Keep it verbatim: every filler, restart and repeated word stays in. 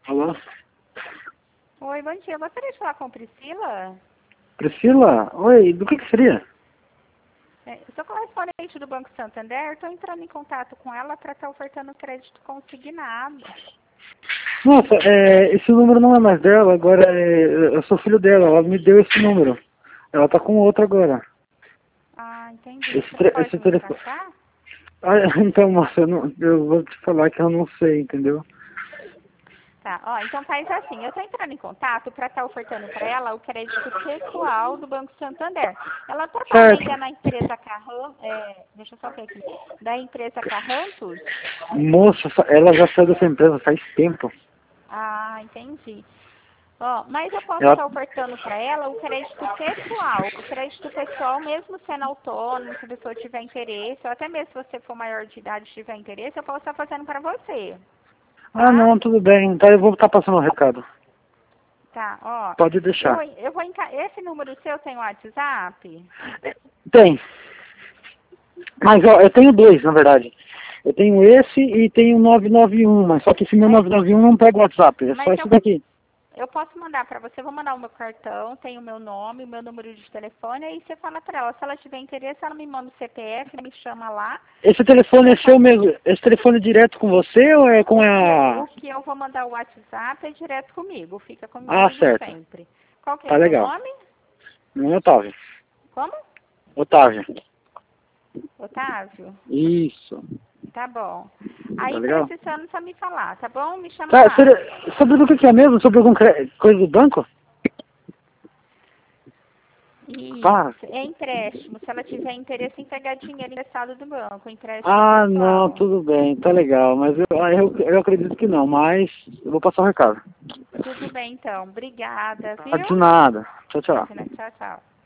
Alô? Oi, bom dia. Eu gostaria de falar com Priscila. Priscila? Oi, do que que seria? É, eu sou correspondente do Banco Santander. Estou entrando em contato com ela para estar ofertando crédito consignado. Nossa, é, esse número não é mais dela, agora é, eu sou filho dela, ela me deu esse número. Ela tá com outro agora. Ah, entendi. Esse, Você não tre- pode esse me telefone... passar? Ah, então, moça, eu, não, eu vou te falar que eu não sei, entendeu? Tá, ó, então faz assim, eu estou entrando em contato para estar ofertando para ela o crédito pessoal do Banco Santander. Ela está Certo. ainda na empresa Carran, é, deixa eu só ver aqui, da empresa Carrantus? Moça, ela já saiu dessa empresa faz tempo. Ah, entendi. Ó, mas eu posso Ela... estar ofertando para ela o crédito pessoal. O crédito pessoal, mesmo sendo autônomo, se a pessoa tiver interesse, ou até mesmo se você for maior de idade e tiver interesse, eu posso estar fazendo para você. Ah, Tá? não, tudo bem. Então eu vou estar passando o recado. Tá, ó. Pode Eu, deixar. eu vou enca... Esse número seu tem WhatsApp? Tem. Mas, ó, eu tenho dois, na verdade. Eu tenho esse e tenho nove nove um, mas só que esse meu Mas, nove nove um não pega o WhatsApp, é só mas esse eu, daqui. eu posso mandar para você, eu vou mandar o meu cartão, tem o meu nome, o meu número de telefone, aí você fala para ela, se ela tiver interesse, ela me manda o C P F, me chama lá. Esse E telefone eu é seu faço... mesmo? Esse telefone é direto com você ou é com O que, eu, a... o que eu vou mandar o WhatsApp é direto comigo, fica Ah, comigo certo. sempre. Qual que é Tá seu legal. nome? Meu nome é Otávio. Como? Otávio. Otávio? Isso. Tá bom. Tá Aí legal? precisando só me falar, tá bom? Me chama Tá, lá. sobre, sobre o que que é mesmo? Sobre alguma cre- coisa do banco? Ah, Isso, é empréstimo. Se ela tiver interesse em pegar dinheiro emprestado do banco, empréstimo ah, não, pessoal. tudo bem, tá legal. Mas eu, ah, eu, eu acredito que não, mas eu vou passar o recado. Tudo bem, então. Obrigada, Ah, de viu? nada. Tchau, tchau. Imagina, tchau, tchau.